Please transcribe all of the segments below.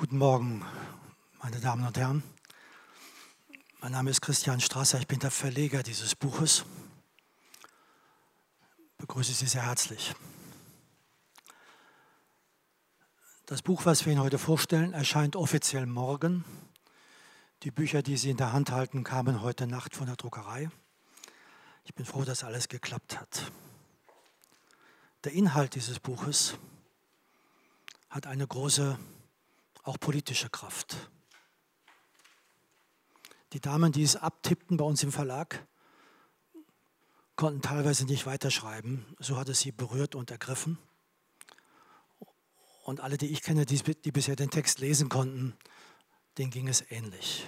Guten Morgen, meine Damen und Herren. Mein Name ist Christian Strasser, ich bin der Verleger dieses Buches. Ich begrüße Sie sehr herzlich. Das Buch, was wir Ihnen heute vorstellen, erscheint offiziell morgen. Die Bücher, die Sie in der Hand halten, kamen heute Nacht von der Druckerei. Ich bin froh, dass alles geklappt hat. Der Inhalt dieses Buches hat eine große, auch politische Kraft. Die Damen, die es abtippten bei uns im Verlag, konnten teilweise nicht weiterschreiben. So hat es sie berührt und ergriffen. Und alle, die ich kenne, die bisher den Text lesen konnten, denen ging es ähnlich.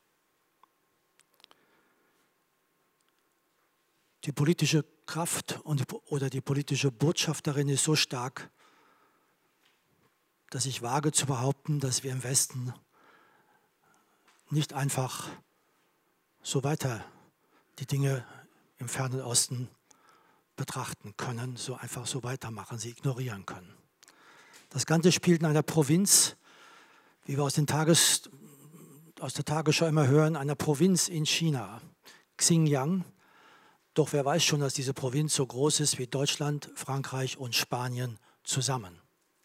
Die politische Kraft oder die politische Botschaft darin ist so stark, dass ich wage zu behaupten, dass wir im Westen nicht einfach so weiter die Dinge im Fernen Osten betrachten können, so einfach so weitermachen, sie ignorieren können. Das Ganze spielt in einer Provinz, wie wir aus der Tagesschau immer hören, einer Provinz in China, Xinjiang. Doch wer weiß schon, dass diese Provinz so groß ist wie Deutschland, Frankreich und Spanien zusammen.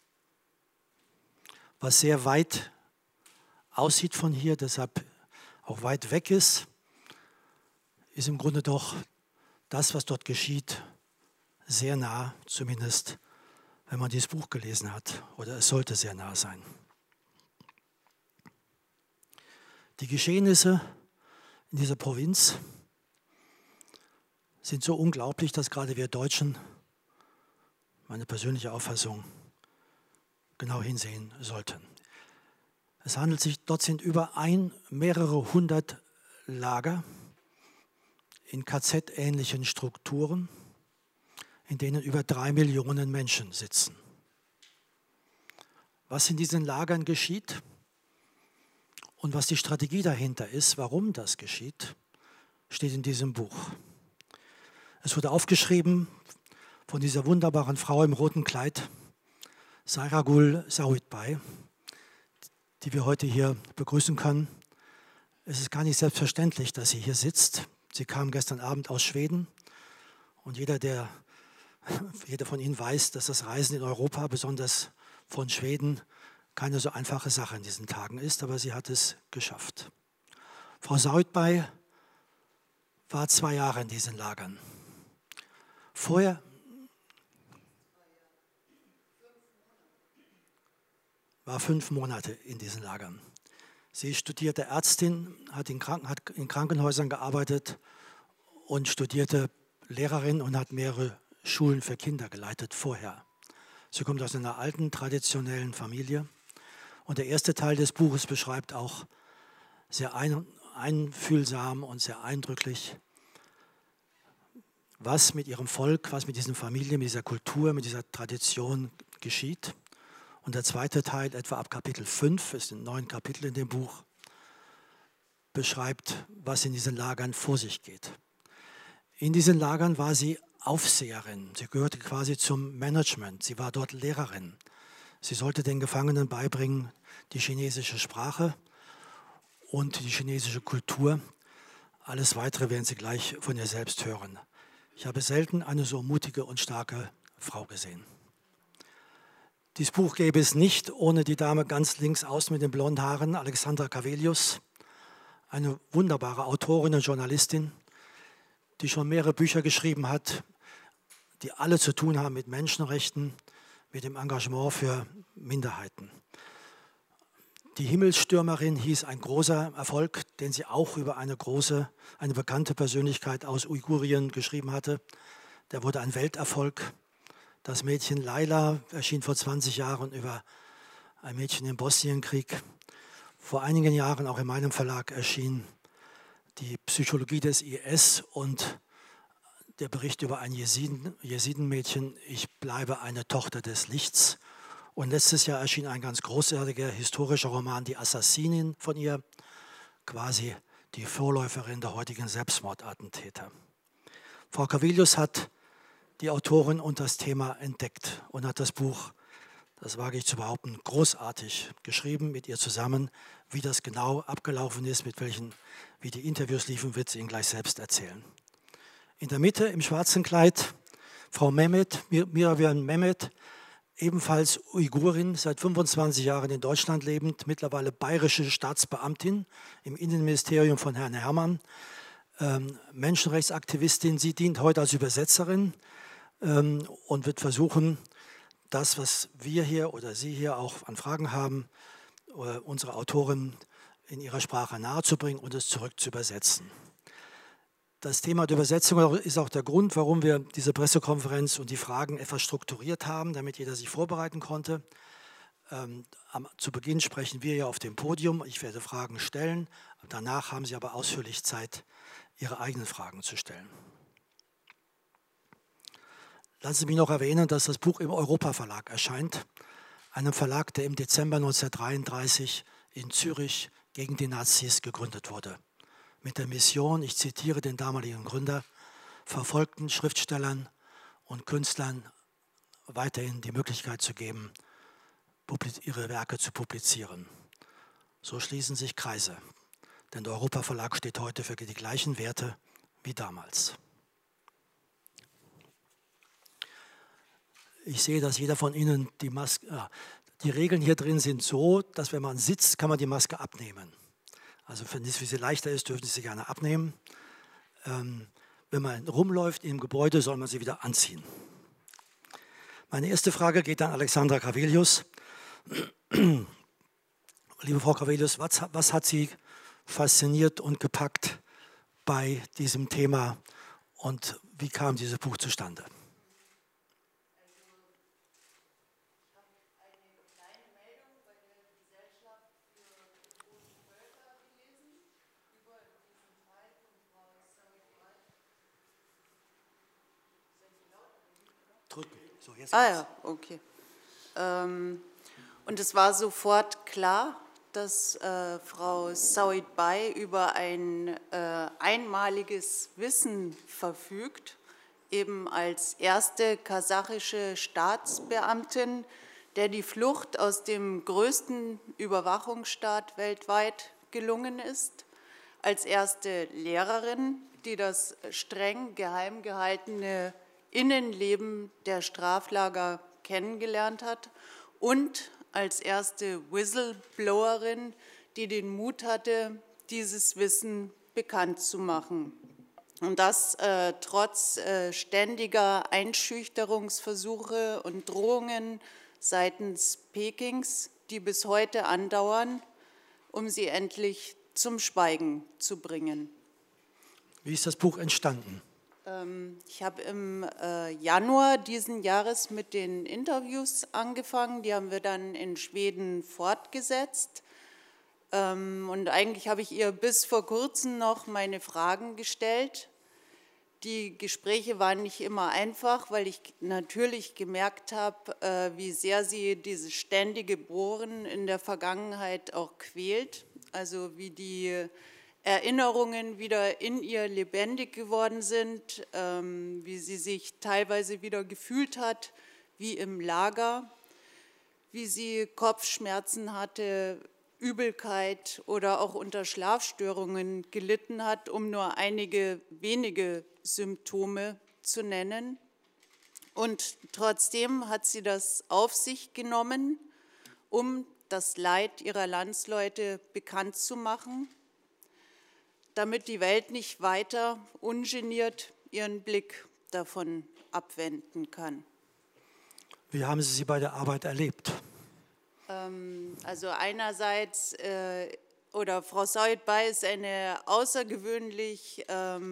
Was sehr weit aussieht von hier, deshalb auch weit weg ist im Grunde doch das, was dort geschieht, sehr nah, zumindest wenn man dieses Buch gelesen hat, oder es sollte sehr nah sein. Die Geschehnisse in dieser Provinz sind so unglaublich, dass gerade wir Deutschen, meine persönliche Auffassung, genau hinsehen sollten. Es handelt sich, dort sind mehrere hundert Lager in KZ-ähnlichen Strukturen, in denen über 3 Millionen Menschen sitzen. Was in diesen Lagern geschieht und was die Strategie dahinter ist, warum das geschieht, steht in diesem Buch. Es wurde aufgeschrieben von dieser wunderbaren Frau im roten Kleid, Sayragul Saoudbay, die wir heute hier begrüßen können. Es ist gar nicht selbstverständlich, dass sie hier sitzt. Sie kam gestern Abend aus Schweden und jeder von Ihnen weiß, dass das Reisen in Europa, besonders von Schweden, keine so einfache Sache in diesen Tagen ist, aber sie hat es geschafft. Frau Saoudbay war 2 Jahre in diesen Lagern. Vorher war 5 Monate in diesen Lagern. Sie studierte Ärztin, hat in Krankenhäusern gearbeitet und studierte Lehrerin und hat mehrere Schulen für Kinder geleitet vorher. Sie kommt aus einer alten, traditionellen Familie. Und der erste Teil des Buches beschreibt auch sehr einfühlsam und sehr eindrücklich, was mit ihrem Volk, was mit diesen Familien, mit dieser Kultur, mit dieser Tradition geschieht. Und der zweite Teil, etwa ab Kapitel 5, es sind 9 Kapitel in dem Buch, beschreibt, was in diesen Lagern vor sich geht. In diesen Lagern war sie Aufseherin. Sie gehörte quasi zum Management. Sie war dort Lehrerin. Sie sollte den Gefangenen beibringen, die chinesische Sprache und die chinesische Kultur. Alles Weitere werden Sie gleich von ihr selbst hören. Ich habe selten eine so mutige und starke Frau gesehen. Dieses Buch gäbe es nicht ohne die Dame ganz links außen mit den blonden Haaren, Alexandra Cavelius, eine wunderbare Autorin und Journalistin, die schon mehrere Bücher geschrieben hat, die alle zu tun haben mit Menschenrechten, mit dem Engagement für Minderheiten. Die Himmelsstürmerin hieß ein großer Erfolg, den sie auch über eine bekannte Persönlichkeit aus Uigurien geschrieben hatte. Der wurde ein Welterfolg. Das Mädchen Laila erschien vor 20 Jahren über ein Mädchen im Bosnienkrieg. Vor einigen Jahren auch in meinem Verlag erschien die Psychologie des IS und der Bericht über ein Jesidenmädchen, ich bleibe eine Tochter des Lichts. Und letztes Jahr erschien ein ganz großartiger historischer Roman, Die Assassinin von ihr, quasi die Vorläuferin der heutigen Selbstmordattentäter. Frau Cavelius hat die Autorin und das Thema entdeckt und hat das Buch das wage ich zu behaupten, großartig geschrieben mit ihr zusammen. Wie das genau abgelaufen ist, wie die Interviews liefen, wird sie Ihnen gleich selbst erzählen. In der Mitte im schwarzen Kleid Frau Mehmet, Miravian Mehmet, ebenfalls Uigurin, seit 25 Jahren in Deutschland lebend, mittlerweile bayerische Staatsbeamtin im Innenministerium von Herrn Herrmann, Menschenrechtsaktivistin. Sie dient heute als Übersetzerin und wird versuchen, das, was wir hier oder Sie hier auch an Fragen haben, unsere Autorin in ihrer Sprache nahezubringen und es zurück zu übersetzen. Das Thema der Übersetzung ist auch der Grund, warum wir diese Pressekonferenz und die Fragen etwas strukturiert haben, damit jeder sich vorbereiten konnte. Zu Beginn sprechen wir ja auf dem Podium. Ich werde Fragen stellen. Danach haben Sie aber ausführlich Zeit, Ihre eigenen Fragen zu stellen. Lassen Sie mich noch erwähnen, dass das Buch im Europa-Verlag erscheint, einem Verlag, der im Dezember 1933 in Zürich gegen die Nazis gegründet wurde. Mit der Mission, ich zitiere den damaligen Gründer, verfolgten Schriftstellern und Künstlern weiterhin die Möglichkeit zu geben, ihre Werke zu publizieren. So schließen sich Kreise, denn der Europa-Verlag steht heute für die gleichen Werte wie damals. Ich sehe, dass jeder von Ihnen die Maske, die Regeln hier drin sind so, dass wenn man sitzt, kann man die Maske abnehmen. Also wenn es für Sie leichter ist, dürfen Sie sie gerne abnehmen. Wenn man rumläuft im Gebäude, soll man sie wieder anziehen. Meine erste Frage geht an Alexandra Cavelius. Liebe Frau Cavelius, was hat Sie fasziniert und gepackt bei diesem Thema und wie kam dieses Buch zustande? So, ja, okay. Und es war sofort klar, dass Frau Saoid Bai über ein einmaliges Wissen verfügt, eben als erste kasachische Staatsbeamtin, der die Flucht aus dem größten Überwachungsstaat weltweit gelungen ist, als erste Lehrerin, die das streng geheim gehaltene Innenleben der Straflager kennengelernt hat und als erste Whistleblowerin, die den Mut hatte, dieses Wissen bekannt zu machen. Und das trotz ständiger Einschüchterungsversuche und Drohungen seitens Pekings, die bis heute andauern, um sie endlich zum Schweigen zu bringen. Wie ist das Buch entstanden? Ich habe im Januar diesen Jahres mit den Interviews angefangen. Die haben wir dann in Schweden fortgesetzt. Und eigentlich habe ich ihr bis vor kurzem noch meine Fragen gestellt. Die Gespräche waren nicht immer einfach, weil ich natürlich gemerkt habe, wie sehr sie dieses ständige Bohren in der Vergangenheit auch quält. Also wie die Erinnerungen wieder in ihr lebendig geworden sind, wie sie sich teilweise wieder gefühlt hat, wie im Lager, wie sie Kopfschmerzen hatte, Übelkeit oder auch unter Schlafstörungen gelitten hat, um nur einige wenige Symptome zu nennen. Und trotzdem hat sie das auf sich genommen, um das Leid ihrer Landsleute bekannt zu machen, damit die Welt nicht weiter ungeniert ihren Blick davon abwenden kann. Wie haben Sie bei der Arbeit erlebt? Also einerseits, Frau Saoid Bai ist eine außergewöhnlich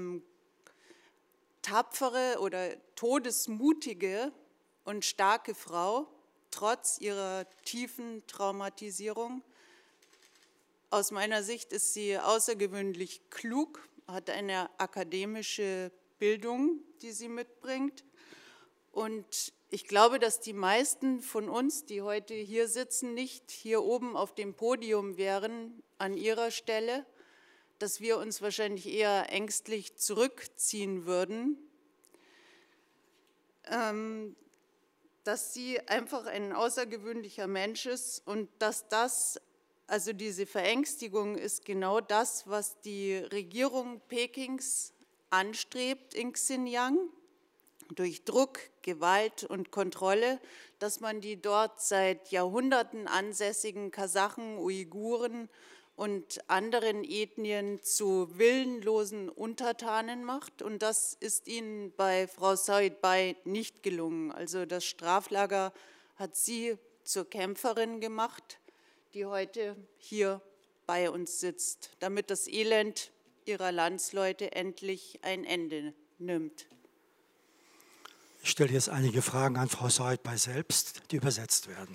tapfere oder todesmutige und starke Frau, trotz ihrer tiefen Traumatisierung. Aus meiner Sicht ist sie außergewöhnlich klug, hat eine akademische Bildung, die sie mitbringt. Und ich glaube, dass die meisten von uns, die heute hier sitzen, nicht hier oben auf dem Podium wären an ihrer Stelle, dass wir uns wahrscheinlich eher ängstlich zurückziehen würden. dass sie einfach ein außergewöhnlicher Mensch ist und dass also diese Verängstigung ist genau das, was die Regierung Pekings anstrebt in Xinjiang, durch Druck, Gewalt und Kontrolle, dass man die dort seit Jahrhunderten ansässigen Kasachen, Uiguren und anderen Ethnien zu willenlosen Untertanen macht. Und das ist ihnen bei Frau Saidbai nicht gelungen. Also das Straflager hat sie zur Kämpferin gemacht, die heute hier bei uns sitzt, damit das Elend ihrer Landsleute endlich ein Ende nimmt. Ich stelle jetzt einige Fragen an Frau Saidbai selbst, die übersetzt werden.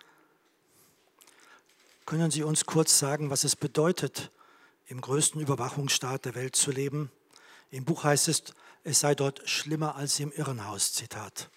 Können Sie uns kurz sagen, was es bedeutet, im größten Überwachungsstaat der Welt zu leben? Im Buch heißt es, es sei dort schlimmer als im Irrenhaus, Zitat.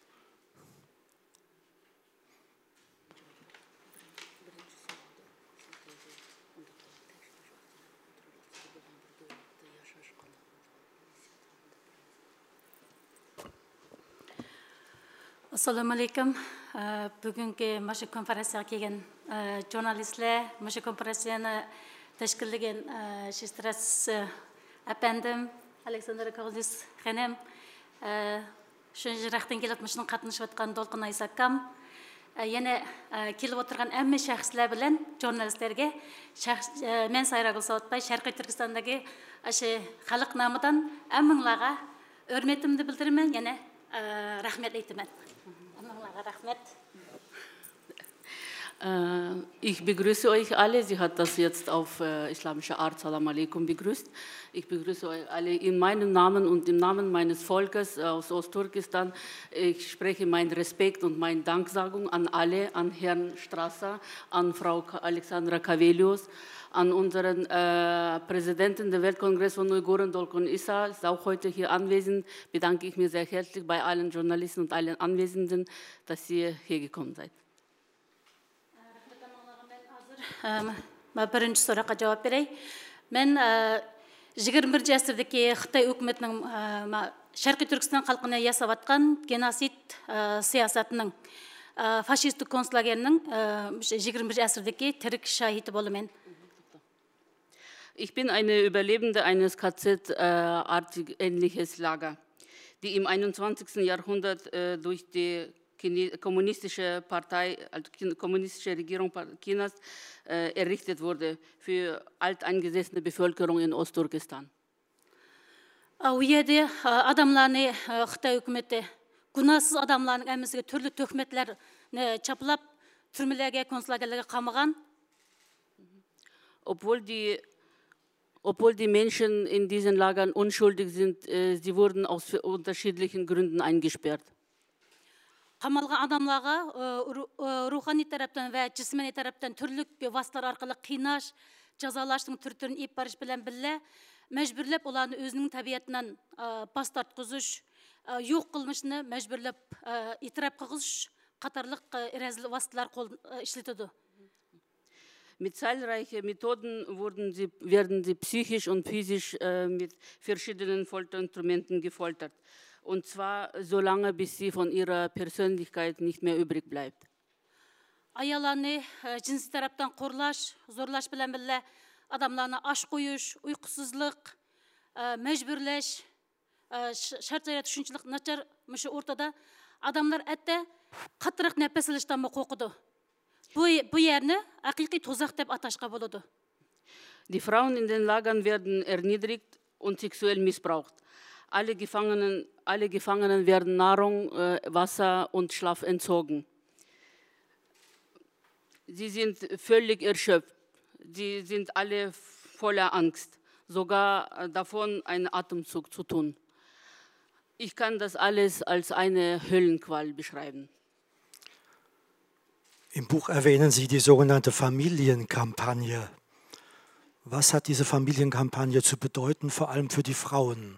Assalamu alaikum. Бүгінгі мәші конференцияға келген журналистлер, мәші конференцияны тәшкілеген шестерес әпәндім, Александр Кағылдис хәнем, шын жырақтан келіп мәшінің қатынышып атқан Долқын Айсакам, Yine kelip oturgan әмме şahslar bilen jurnalistlerge men Sayragul Savatbay Şarkı Türkistan'daki aşı halk namıdan әмміңларға örmetimdi bildirimen, yine rahmet eytimen. Әмміңларға rahmet. Ich begrüße euch alle. Sie hat das jetzt auf islamische Art Salam alaikum begrüßt. Ich begrüße euch alle in meinem Namen und im Namen meines Volkes aus Ostturkestan. Ich spreche meinen Respekt und meine Danksagung an alle, an Herrn Strasser, an Frau Alexandra Kavelius, an unseren Präsidenten des Weltkongresses von Uiguren, Dolkun Issa, ist auch heute hier anwesend. Bedanke ich mich sehr herzlich bei allen Journalisten und allen Anwesenden, dass ihr hier gekommen seid. Birinci soruğa cevap vereyim. Ben 21 asırdaki Xitay hükümetinin Şarkı Türkistan halkına yasap atkan genosid siyasatının faşistik konslagerinin 21 asırdaki Türk şahidi bolumen. Ich bin eine Überlebende eines KZ-artig ähnliches Lager, die im 21. Jahrhundert durch die kommunistische Partei, also kommunistische Regierung Chinas errichtet wurde für alteingesessene Bevölkerung in Ostturkestan. O yerde adamlarını Xitay hükümeti günahsız adamların emisiga türlü töhmetler çapılap türmelerge, konslagerlerge qamagan. Obwohl die Menschen in diesen Lagern unschuldig sind, sie wurden aus unterschiedlichen Gründen eingesperrt. Қамалған адамларға рухани тараптан вә жисмани тараптан түрлік васылар арқылы қинаш, жазалаштың түр-түрін еп барыш білән білі, мәжбүрлеп оларны өзінің табиятынан бас тартқызыш, yo'q qilmishni мәжбүрлеп иtiraf qilish қатарлық рәзіл васылар işletеді. Mit zahlreichen Methoden werden sie psychisch und physisch mit verschiedenen Folterinstrumenten gefoltert. Und zwar so lange, bis sie von ihrer Persönlichkeit nicht mehr übrig bleibt. Ayallarını cinsi taraftan qorlash, zorlash bilan birga adamlarni ash qo'yish, uyqusizlik, majburlash, shartlarga tushunchilik nachar shu o'rtada adamlar hatto qattiq nafas olishdan qo'rqidi. Bu yerni haqiqiy tuzaq deb atashga bo'ladi. Die Frauen in den Lagern werden erniedrigt und sexuell missbraucht. Alle Gefangenen werden Nahrung, Wasser und Schlaf entzogen. Sie sind völlig erschöpft. Sie sind alle voller Angst, sogar davon, einen Atemzug zu tun. Ich kann das alles als eine Höllenqual beschreiben. Im Buch erwähnen Sie die sogenannte Familienkampagne. Was hat diese Familienkampagne zu bedeuten, vor allem für die Frauen?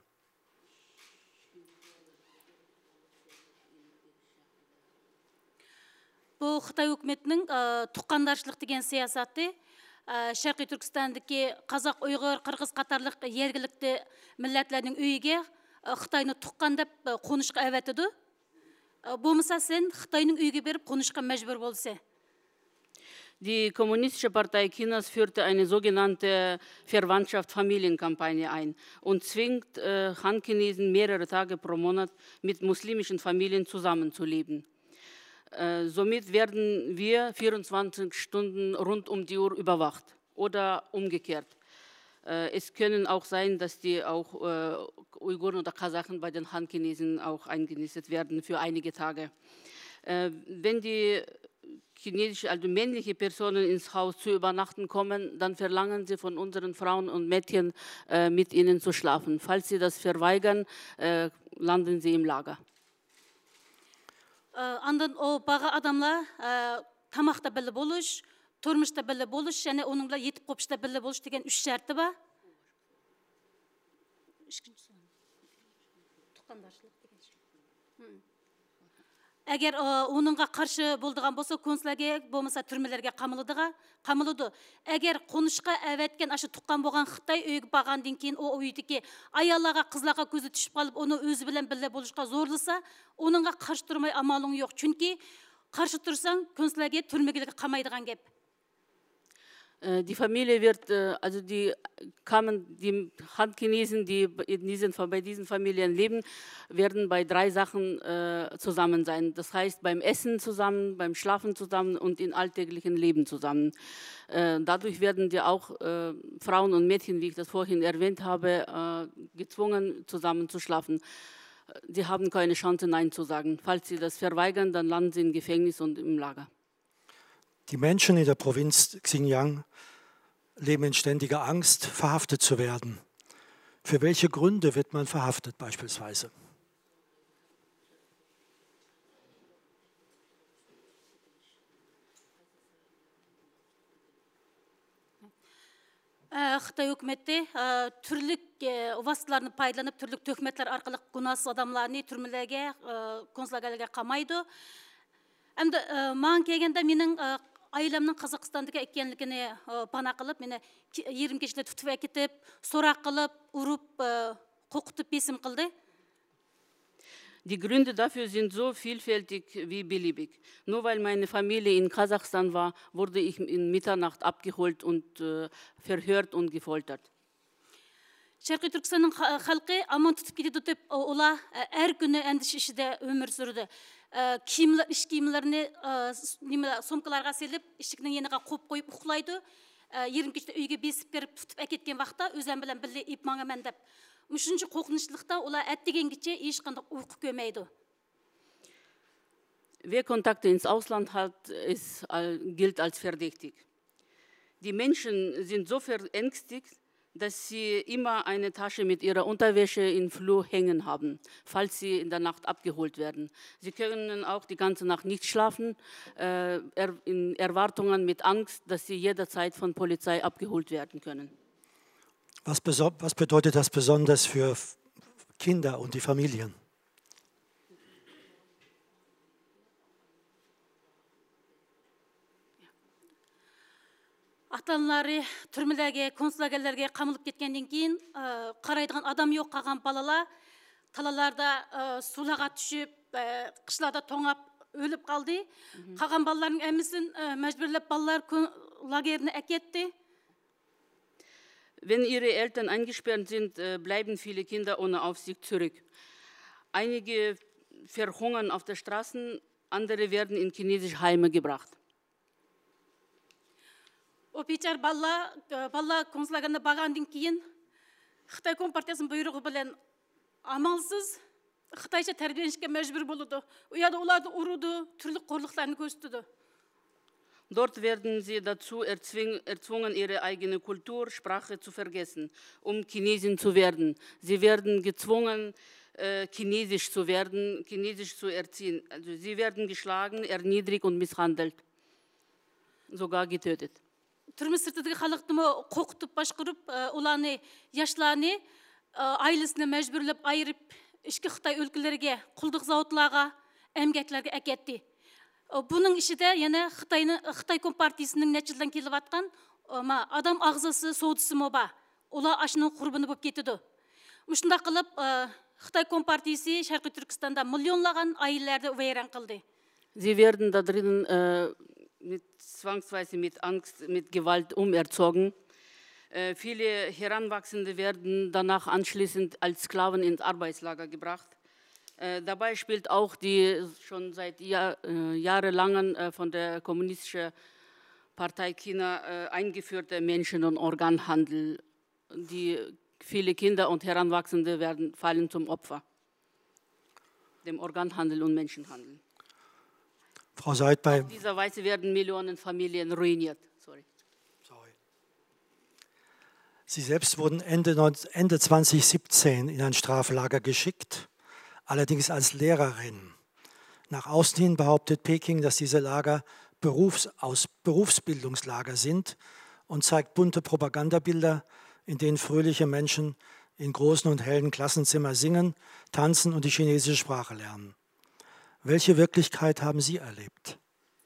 Bu Xitay hükümetinin tuqqandarçılık деген siyasatı Şarkı Türkistan'daki Kazak, Uyghur, Kırgız qatarlıq yergilikli milletlerinin üyüge Xitayны tuqqan dep konuşqa əvətiді. болмаса сен Қытайның үйге беріп қонышқа мәжбүр болса. Die Kommunistische Partei Chinas führte eine sogenannte Verwandtschaft-Familienkampagne ein und zwingt Han-Chinesen mehrere Tage pro Monat mit muslimischen Familien zusammenzuleben. Somit werden wir 24 Stunden rund um die Uhr überwacht oder umgekehrt. Es können auch sein, dass die auch Uiguren oder Kasachen bei den Han-Chinesen auch eingenistet werden für einige Tage. Wenn die chinesische, also männliche Personen ins Haus zu übernachten kommen, dann verlangen sie von unseren Frauen und Mädchen, mit ihnen zu schlafen. Falls sie das verweigern, landen sie im Lager. Андан о баға адамлар тамақта білі болыш, тұрмышта білі болыш, және оныңла етіп қопышта білі болыш деген 3 шарты ба? Әгер оныңға қаршы болдыған болса, консулерге болмаса түрмелерге қамылыды. Әгер қонышқа әвәткен ашы тұққан болған Қытай өйгі бағанден кейін о үйдеке аялаға, қызлаға көзі түшіп қалып, оны өзі білен білі болышқа зорлыса, оныңға қаршы тұрмай амалың жоқ. Чүнки қаршы тұрсаң, консулерге түрмегелерге қамайдыған кеп. Die Familie wird, also die Han-Chinesen, die bei diesen Familien leben, werden bei 3 Sachen zusammen sein. Das heißt, beim Essen zusammen, beim Schlafen zusammen und im alltäglichen Leben zusammen. Dadurch werden die auch Frauen und Mädchen, wie ich das vorhin erwähnt habe, gezwungen, zusammen zu schlafen. Sie haben keine Chance, Nein zu sagen. Falls sie das verweigern, dann landen sie im Gefängnis und im Lager. Die Menschen in der Provinz Xinjiang leben in ständiger Angst, verhaftet zu werden. Für welche Gründe wird man verhaftet beispielsweise? Қытай өкіметте түрлік васыларын пайдаланып, түрлік төкметтер арқылы гунасыз адамларыны түрмелерге, консулерлерге қамайды. Әмді маған келгенде менің айламның Қазақстандығы екенлігіне пана қылып, мені ерім кешілер тұтып әкетіп, сорақ қылып, ұрып, қоқытып бесім қылды. Die Gründe dafür sind so vielfältig wie beliebig. Nur weil meine Familie in Kasachstan war, wurde ich in Mitternacht abgeholt und verhört und gefoltert. Шарқи Түркістанның халқы аман тұтып кетеді деп, ола әр күні әндіш ішіде өмір сүрді. Іш киімлеріне сомкаларға селіп, ішігінің еніға қоп қойып ұқылайды. Ерім кешті үйге бесіп беріп тұтып әкеткен вақта өзен білен білі еп маңа мәндіп. Үшінші қоқынышлықта ола әттеген кетше ешқандай ұйқы көмейді. Wer Kontakte ins Ausland hat, gilt als verdächtig. Die Menschen sind so verängstigt, dass sie immer eine Tasche mit ihrer Unterwäsche im Flur hängen haben, falls sie in der Nacht abgeholt werden. Sie können auch die ganze Nacht nicht schlafen, in Erwartungen mit Angst, dass sie jederzeit von Polizei abgeholt werden können. Was bedeutet das besonders für Kinder und die Familien? Ата-аналары түрмелерге, консулерлерге қамылып кеткенден кейін, қарайдыған адам жоқ қалған балалар талаларда сулаға түшіп, қышларда тоңап өліп қалды. Қалған балалардың әмісін мәжбүрлеп балалар лагеріне әкетті. Wenn ihre Eltern eingesperrt sind, bleiben viele Kinder ohne Aufsicht zurück. Einige verhungern auf der Straße, andere werden in chinesische Heime gebracht. Опичар балла консулаганы бағандың кейін Қытай Компартиясының бұйрығы білен амалсыз Қытайша тәрбиеленішке мәжбүр болуды. Ұяда оларды ұруды, түрлі қорлықтарын көрсетуді. Dort werden sie dazu erzwungen, ihre eigene Kultur, Sprache zu vergessen, Chinesin zu werden. Sie werden gezwungen, Chinesisch zu werden, Chinesisch zu erziehen. Also sie werden geschlagen, erniedrigt und misshandelt, sogar getötet. Түрмі сыртыдығы халықтымы қоқытып башқырып, оланы, яшланы, айлысыны мәжбүрліп, айырып, ішкі Қытай өлкілерге, құлдық зауытларға, әмгеклерге әкетті. Бұның ішіде, Қытай Компартиясының нәтижелден келіп атқан, адам ағзасы, соғдысы мо ба, ола ашының құрбыны болып кетеді. Мұшында қылып, Xitay Kompartiyasi Sharqiy Turkistanda millionlagan ailelerde vayron qildi. Sie werden da drinnen zwangsweise mit Angst, mit Gewalt umerzogen. Viele Heranwachsende werden danach anschließend als Sklaven ins Arbeitslager gebracht. Dabei spielt auch die schon seit jahrelangen von der kommunistischen Partei China eingeführte Menschen- und Organhandel. Viele Kinder und Heranwachsende fallen zum Opfer, dem Organhandel und Menschenhandel. Frau Seid, auf dieser Weise werden Millionen Familien ruiniert. Sorry. Sie selbst wurden Ende 2017 in ein Straflager geschickt, allerdings als Lehrerin. Nach außen hin behauptet Peking, dass diese Lager Berufsbildungslager sind und zeigt bunte Propagandabilder, in denen fröhliche Menschen in großen und hellen Klassenzimmern singen, tanzen und die chinesische Sprache lernen. Welche Wirklichkeit haben Sie erlebt?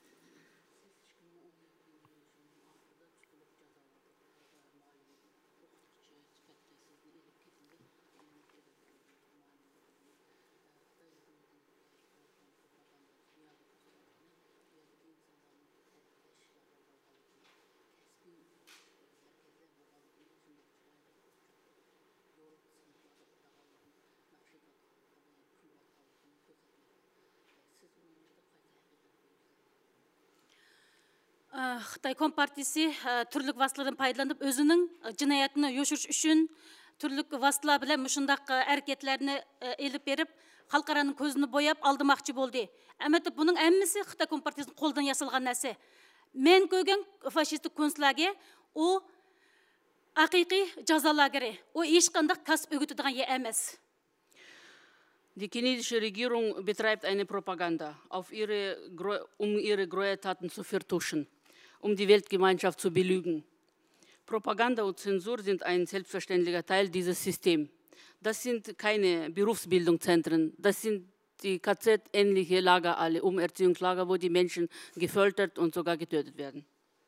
Xitay Kompartiyasi türlük vasıtalardan paydalanıp özünün cinayetini yoşuruş üçün türlük vasıtalar bilen muşundaq hareketlerini elip berip xalqaranın közünü boyap aldırmakçı boldu. Әмәті bunun әммесі Xitay Kompartiyasının қолдан ясалған нәрсе. Мен көрген фашистік концлагер o haqiqiy jaza lageri. O ешқандай kasıp ögütüdüğün yer әмес. Die chinesische Regierung betreibt eine Propaganda, um ihre Gräueltaten zu vertuschen, um die Weltgemeinschaft zu belügen. Propaganda und Zensur sind ein selbstverständlicher Teil dieses Systems. Das sind keine Berufsbildungszentren, das sind die KZ-ähnliche Lager, alle Umerziehungslager, wo die Menschen gefoltert und sogar getötet werden.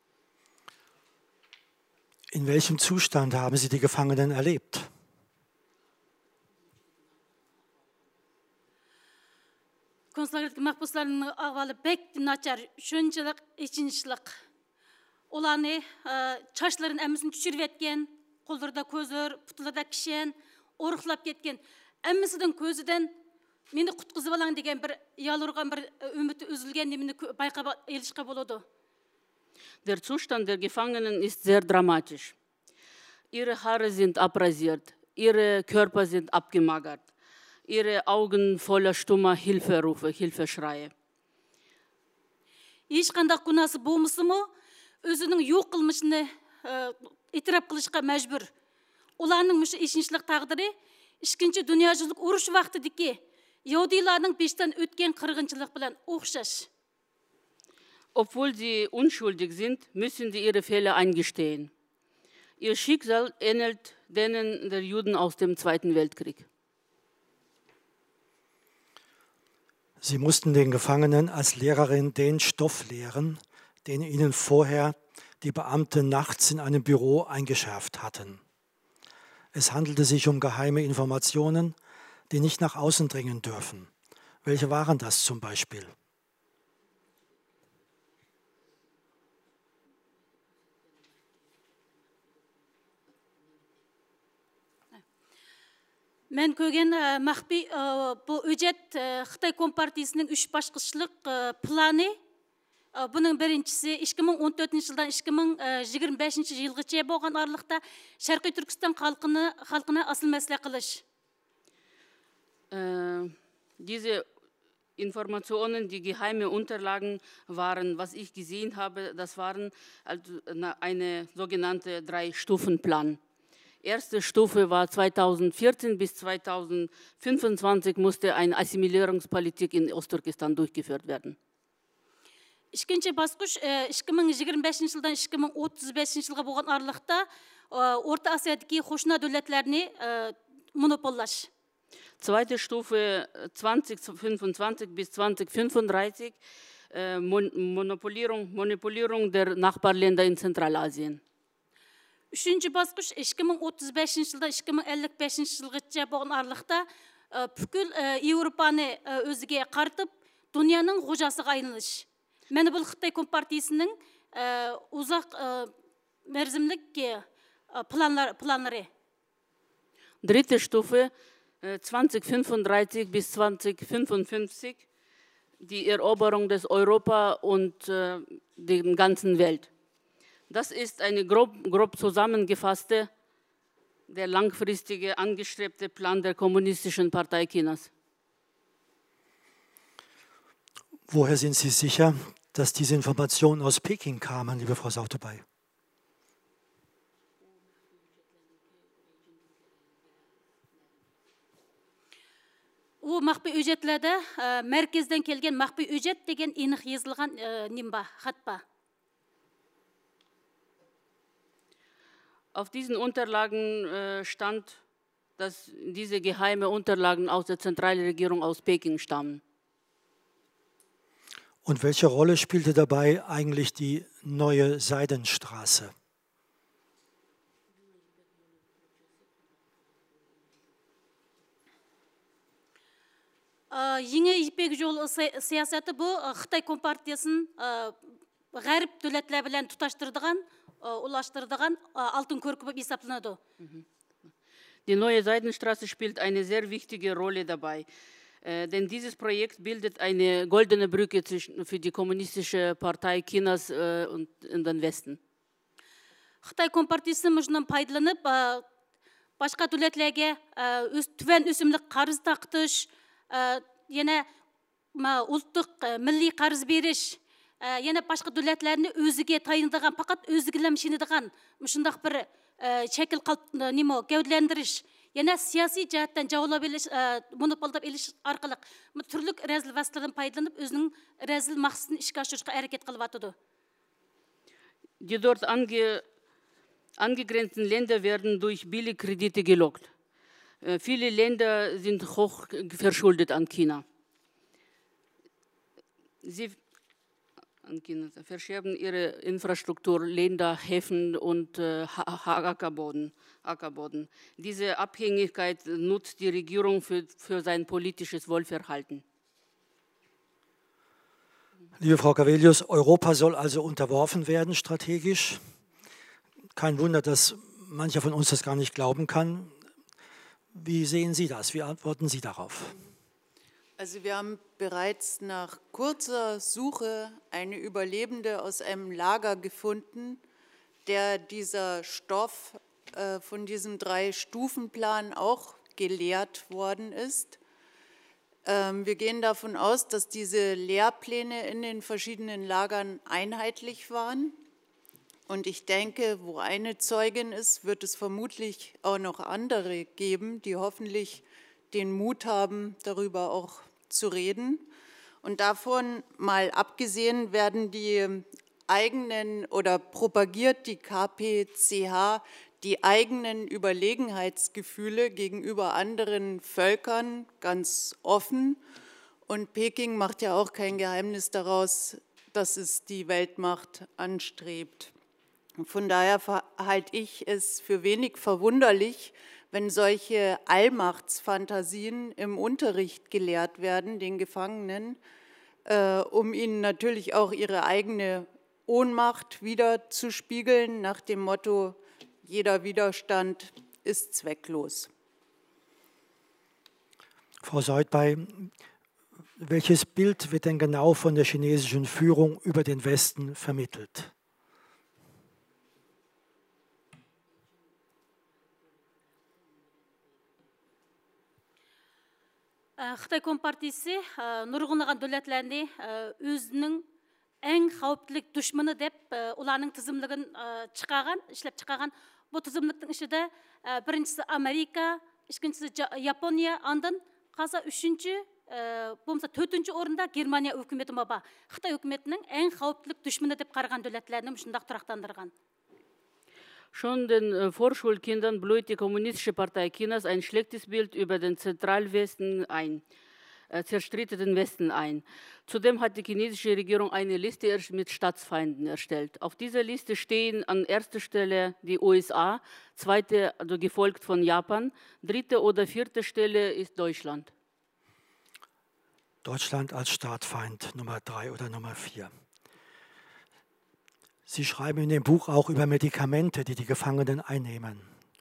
In welchem Zustand haben Sie die Gefangenen erlebt? Konslagerlik mahpuslarının ahvalı pek naçar, şunçılık, içinçilik. Olanı çaşların əmmisini düşürüp etken, kollarda közür, putularda kişen, oruqlap ketken. Əmmisinin közüden meni kutqızıp alan degen bir yalırgan bir ümiti üzülgen meni bayqaba elişqa bolodu. Der Zustand der Gefangenen ist sehr dramatisch. Ihre Haare sind abrasiert, ihre Körper sind abgemagert. Ihre Augen voller stummer Hilferufe, Hilfeschreie. Ешқандай күнәсі болмысы мо, өзінің yok қылмышыны itiraf qilishqa мәжбүр. Ularning müşı işinçlik taqdiri, İkinci Dünyajılık uruş vaqtidiki Yahudilarning peşten ötken qırğınçılık bilan o'xshash. Obwohl sie unschuldig sind, müssen sie ihre Fehler eingestehen. Ihr Schicksal ähnelt denen der Juden aus dem Zweiten Weltkrieg. Sie mussten den Gefangenen als Lehrerin den Stoff lehren, den ihnen vorher die Beamten nachts in einem Büro eingeschärft hatten. Es handelte sich um geheime Informationen, die nicht nach außen dringen dürfen. Welche waren das zum Beispiel? Мен көрген мақби бұл өжет Xitay Kompartiyasының 3 başqışlıq planı. Bunun birincisi 2014 жылдан 2025 жылғыча болған аралықта Şarkı Türkistan halkına asıl mesele qilish. Diese Informationen, die geheime Unterlagen waren, was ich gesehen habe, das waren also eine sogenannte 3-Stufen-Plan. Erste Stufe war 2014 bis 2025 musste eine Assimilierungspolitik in Osttürkistan durchgeführt werden. İkinci basqış 2025 жылдан 2035 жылға болған аралықта Orta Asya'daki Hoşna devletlerini monopollaş. Zweite Stufe 2025 bis 2035 Monopolierung der Nachbarländer in Zentralasien. Üçüncü basqış 2035 жылдан 2055 жылғыча болған аралықта бүкіл Еуропаны өзіге қартып, дүнияның қожасыға айналыш. Мені бұл Қытай Компартиясының ұзақ мерзімлік планлары. Dritte Stufe 2035 bis 2055, die Eroberung des Europa und der ganzen Welt. Das ist eine grob zusammengefasste, der langfristige, angestrebte Plan der Kommunistischen Partei Chinas. Woher sind Sie sicher, dass diese Informationen aus Peking kamen, liebe Frau Sauterbay? О мақпи өжетледі, мәркезден келген мақпи өжет деген енік езілған немба, хатпа. Auf diesen Unterlagen stand, dass diese geheime Unterlagen aus der Zentralregierung aus Peking stammen. Und welche Rolle spielte dabei eigentlich die neue Seidenstraße? Еңі ипек жол сиясаты бұл Қытай Компартиясын ғәріп дөлетлер білән тұташтырдыған, улаштырдыған алтын көркі болып есапланады. Die neue Seidenstraße spielt eine sehr wichtige Rolle dabei, denn dieses Projekt bildet eine goldene Brücke für die Kommunistische Partei Chinas und in den Westen. Қытай Компартиясы мұжынан пайдаланып, башқа дөлетлерге түвен өсімлік қарыз тақтыш, yana ұлттық milli қарыз беріш, yana başqa dövlətlərini özüge tayındığan, faqat özgüləmşinidığan, müşündaq bir şəkil gövdəlendiriş, yana siyasi cəhətdən cavulab eliş, monopoldab eliş arqalıq, türlük rəzil vasıtalardan paydalanıb, özünün rəzil maqsını işə aşırışqa hərəkət qılıb atıdı. Die dort angegrenzten Länder werden durch Billigkredite gelockt. Viele Länder sind hoch verschuldet an China. Sie verschärfen ihre Infrastruktur, Länder, Häfen und Ackerboden. Diese Abhängigkeit nutzt die Regierung für sein politisches Wohlverhalten. Liebe Frau Gavelius, Europa soll also unterworfen werden strategisch. Kein Wunder, dass mancher von uns das gar nicht glauben kann. Wie sehen Sie das? Wie antworten Sie darauf? Also wir haben bereits nach kurzer Suche eine Überlebende aus einem Lager gefunden, der dieser Stoff von diesem 3-Stufen-Plan auch gelehrt worden ist. Wir gehen davon aus, dass diese Lehrpläne in den verschiedenen Lagern einheitlich waren. Und ich denke, wo eine Zeugin ist, wird es vermutlich auch noch andere geben, die hoffentlich den Mut haben, darüber auch zu reden. Und davon mal abgesehen werden die eigenen oder propagiert die KPCH die eigenen Überlegenheitsgefühle gegenüber anderen Völkern ganz offen. Und Peking macht ja auch kein Geheimnis daraus, dass es die Weltmacht anstrebt. Von daher halte ich es für wenig verwunderlich, wenn solche Allmachtsfantasien im Unterricht gelehrt werden, den Gefangenen, um ihnen natürlich auch ihre eigene Ohnmacht widerzuspiegeln, nach dem Motto, jeder Widerstand ist zwecklos. Frau Sauterbay, welches Bild wird denn genau von der chinesischen Führung über den Westen vermittelt? Қытай Компартиясы нұрғынаған дөләтләріне өзінің әң қауіптілік дүшміні деп оларның тізімлігін ішлеп чықаған. Бұл тізімліктің ішіде біріншісі Америка, ikkinchisi Yaponiya, андан қалса үшінші, болмаса төртінші орында Германия өкіметі баба. Қытай өкіметінің әң қауіптілік дүшміні деп қараған дөләтләріне мұшындақ тұрақтандырған. Schon den Vorschulkindern bläut die Kommunistische Partei Chinas ein schlechtes Bild über den Zentralwesten ein. zerstritt den Westen ein. Zudem hat die chinesische Regierung eine Liste mit Staatsfeinden erstellt. Auf dieser Liste stehen an erster Stelle die USA, zweite, also gefolgt von Japan, dritte oder vierte Stelle ist Deutschland. Deutschland als Staatsfeind Nummer 3 oder Nummer 4. Sie schreiben in dem Buch auch über Medikamente, die die Gefangenen einnehmen.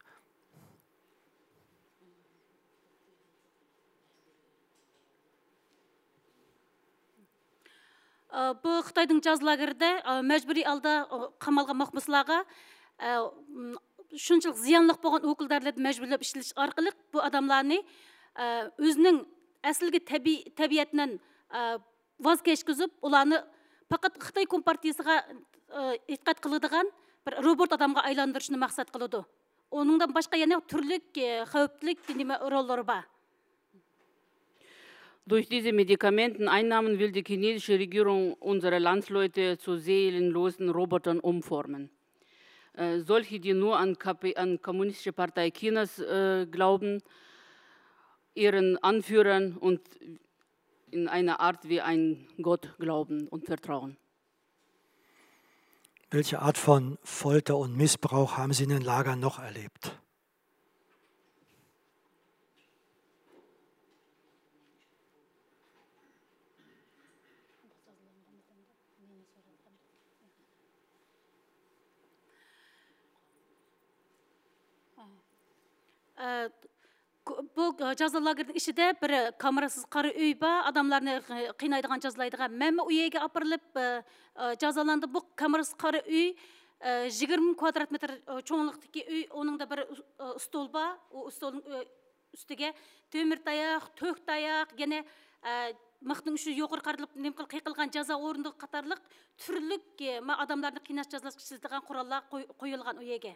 Бұл Қытайдың жаз лагерде мәжбүри алда қамалған махбусларға шуншалық зиянлық болған өкілдерді мәжбүрлеп іштеліш арқылы бұл адамларны өзінің әсілгі табиятынан ваз кешкізіп, оларны пақат Қытай компартиясыға итқат қылыдыған бір робот адамға айландырышыны мақсат қылыды. Оныңдан башқа яны түрлік, қауіптілік роллары бар. Durch diese Medikamenteneinnahmen will die chinesische Regierung unsere Landsleute zu seelenlosen Robotern umformen. Solche, die nur an Kommunistische Partei Chinas glauben, ihren Anführern und in einer Art wie ein Gott glauben und vertrauen. Welche Art von Folter und Missbrauch haben Sie in den Lagern noch erlebt? Бұл жаза лагердің ішінде бір камерасыз қары үй ба, адамларны қинайдыған жазалайдыған мәмі үйеге апырылып жазаланды. Бұл камерасыз қары үй 20 квадрат метр чоңлықтығы үй, оның да бір стол ба, столдың үстіге төмір таяқ, төк таяқ, гене мақтың үші жоғыр қарылып, немкіл қиқылған жаза орындығы қатарлық түрлік адамларды қинаш жазалашқышыздыған құралlar қойылған үйеге.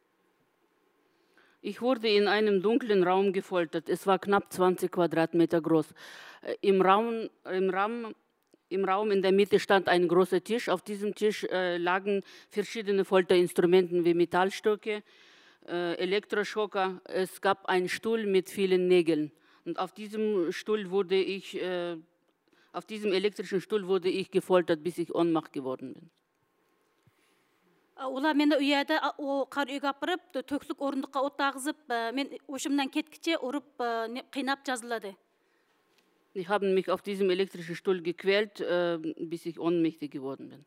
Ich wurde in einem dunklen Raum gefoltert. Es war knapp 20 Quadratmeter groß. Im Raum in der Mitte stand ein großer Tisch. Auf diesem Tisch lagen verschiedene Folterinstrumente wie Metallstöcke, Elektroschocker. Es gab einen Stuhl mit vielen Nägeln. Und auf diesem elektrischen Stuhl wurde ich gefoltert, bis ich Ohnmacht geworden bin. Олар мені үйеді, қар үйге апырып, төкілік орындыққа оттағызып, мен өшімнен кеткіше ұрып, қинап жазылады. Sie haben mich auf diesem elektrischen Stuhl gequält, bis ich ohnmächtig geworden bin.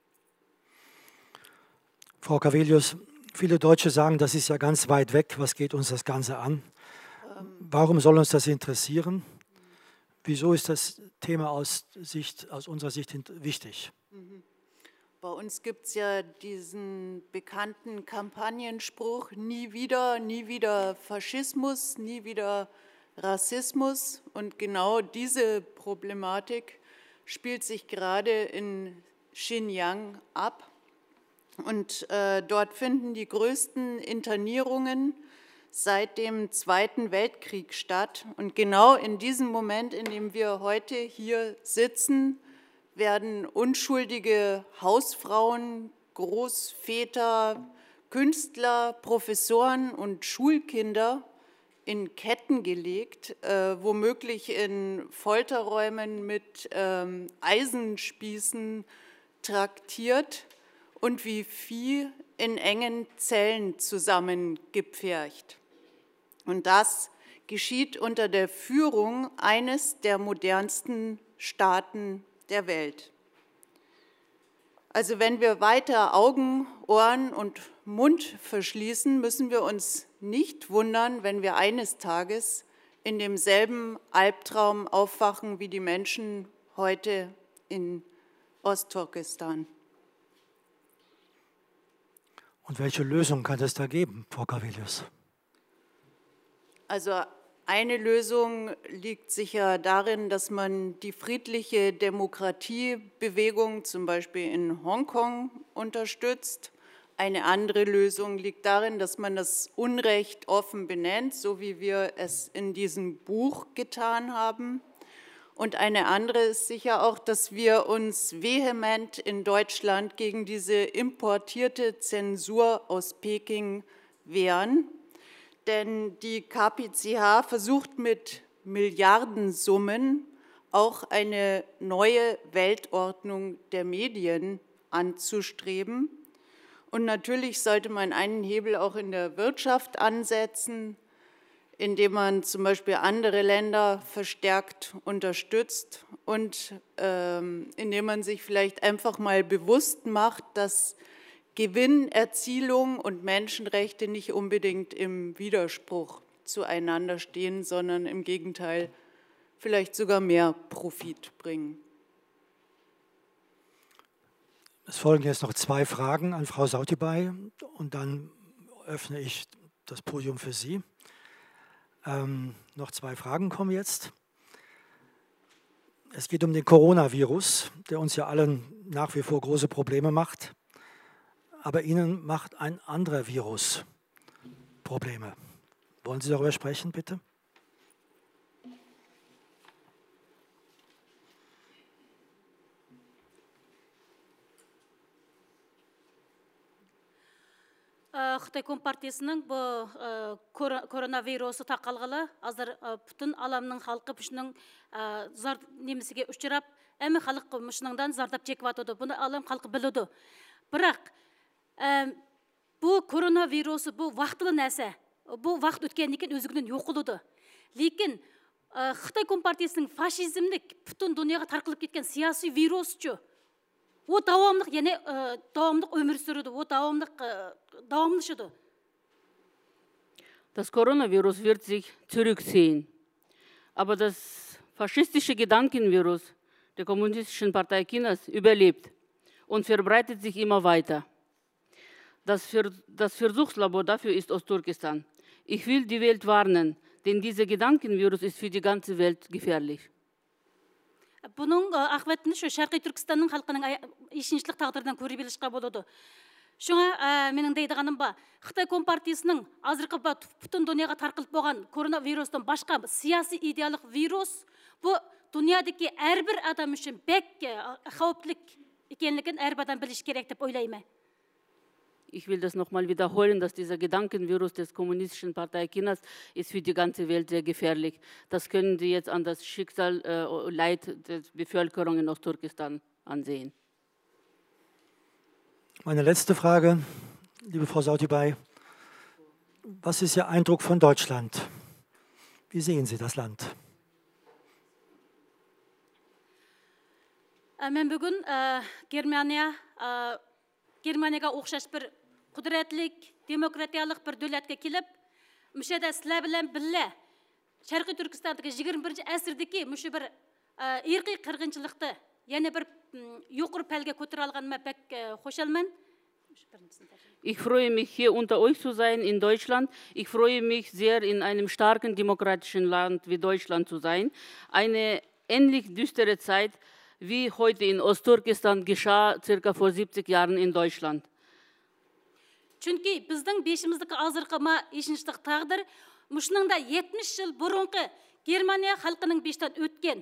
Frau Cavelius, viele Deutsche sagen, das ist ja ganz weit weg, was geht uns das Ganze an? Warum soll uns das interessieren? Wieso ist das Thema aus unserer Sicht wichtig? Bei uns gibt es ja diesen bekannten Kampagnenspruch, nie wieder Faschismus, nie wieder Rassismus. Und genau diese Problematik spielt sich gerade in Xinjiang ab. Und dort finden die größten Internierungen seit dem Zweiten Weltkrieg statt. Und genau in diesem Moment, in dem wir heute hier sitzen, werden unschuldige Hausfrauen, Großväter, Künstler, Professoren und Schulkinder in Ketten gelegt, womöglich in Folterräumen mit Eisenspießen traktiert und wie Vieh in engen Zellen zusammengepfercht. Und das geschieht unter der Führung eines der modernsten Staaten der Welt. Also wenn wir weiter Augen, Ohren und Mund verschließen, müssen wir uns nicht wundern, wenn wir eines Tages in demselben Albtraum aufwachen wie die Menschen heute in Ostturkestan. Und welche Lösung kann es da geben, Frau Cavelius? Also eine Lösung liegt sicher darin, dass man die friedliche Demokratiebewegung zum Beispiel in Hongkong unterstützt. Eine andere Lösung liegt darin, dass man das Unrecht offen benennt, so wie wir es in diesem Buch getan haben. Und eine andere ist sicher auch, dass wir uns vehement in Deutschland gegen diese importierte Zensur aus Peking wehren. Denn die KPCH versucht mit Milliardensummen auch eine neue Weltordnung der Medien anzustreben. Und natürlich sollte man einen Hebel auch in der Wirtschaft ansetzen, indem man zum Beispiel andere Länder verstärkt unterstützt und indem man sich vielleicht einfach mal bewusst macht, dass Gewinnerzielung und Menschenrechte nicht unbedingt im Widerspruch zueinander stehen, sondern im Gegenteil vielleicht sogar mehr Profit bringen. Es folgen jetzt noch 2 Fragen an Frau Sautibay und dann öffne ich das Podium für Sie. Noch 2 Fragen kommen jetzt. Es geht um den Coronavirus, der uns ja allen nach wie vor große Probleme macht. Aber Ihnen macht ein anderer Virus Probleme. Wollen Sie darüber sprechen, bitte? Xitay Компартиясының бұл коронавирусы тақалғылы, азыр бүтін аламның халқы бұшының немесіге үшірап, әмі халық мұшыныңдан зардап чекіп атыды. Бұны алам халқы білуді. Бірақ, бұл коронавирусы бұл вақтылы нәрсе. Бұл вақт өткендіктен өзігінен жоқылуды. Лекін, Xitay Компартиясының фашизмдік бүтін дүнияға тарқылып кеткен сияси вирус чу. O davamlıq, yani davamlıq ömür sürüdü, o davamlışıdı. Das Coronavirus wird sich zurückziehen. Aber das faschistische Gedankenvirus der Kommunistischen Partei Chinas überlebt und verbreitet sich immer weiter. Das Versuchslabor dafür ist Ostturkestan. Ich will die Welt warnen, denn dieser Gedankenvirus ist für die ganze Welt gefährlich. Бұның ақветіні Шарқи Түркістанның халқының ешіншілік тағдырдан көре білішқа болады. Шуңа менің дейдіғаным ба, Xitay Компартиясының азырқы бүтін дүнияға тарқылып болған коронавирустан башқа сияси идеялық вирус, бұл дүниядегі әрбір адам үшін бәк қауіптілік екенлігін әрбір адам біліш керек деп ойлаймын. Ich will das nochmal wiederholen, dass dieser Gedankenvirus des Kommunistischen Partei Chinas ist für die ganze Welt sehr gefährlich. Das können Sie jetzt an das Schicksal, Leid der Bevölkerung in Ostturkestan ansehen. Meine letzte Frage, liebe Frau Sautibay. Was ist Ihr Eindruck von Deutschland? Wie sehen Sie das Land? Мен бүгін Германияға оқшаш бір құдіретлік, демократиялық бір дөләтке келіп, мүшеде сілі білен білі, Шарқи Түркістандығы 21-ші әсірдегі мүше бір ирқи қырғыншылықты, яны бір юқыр пәлге көтір алғаныма бәк қошалман. Ich freue mich, hier unter euch zu sein in Deutschland. Ich freue mich sehr, in einem starken demokratischen Land wie Deutschland zu sein. Eine ähnlich düstere Zeit wie heute in Ostturkestan geschah, circa vor 70 Jahren in Deutschland. Çünkü біздің бешіміздікі азырқыма ешіншілік тағдыр, мұшыныңда 70 жыл бұрынғы Германия халқының бештен өткен.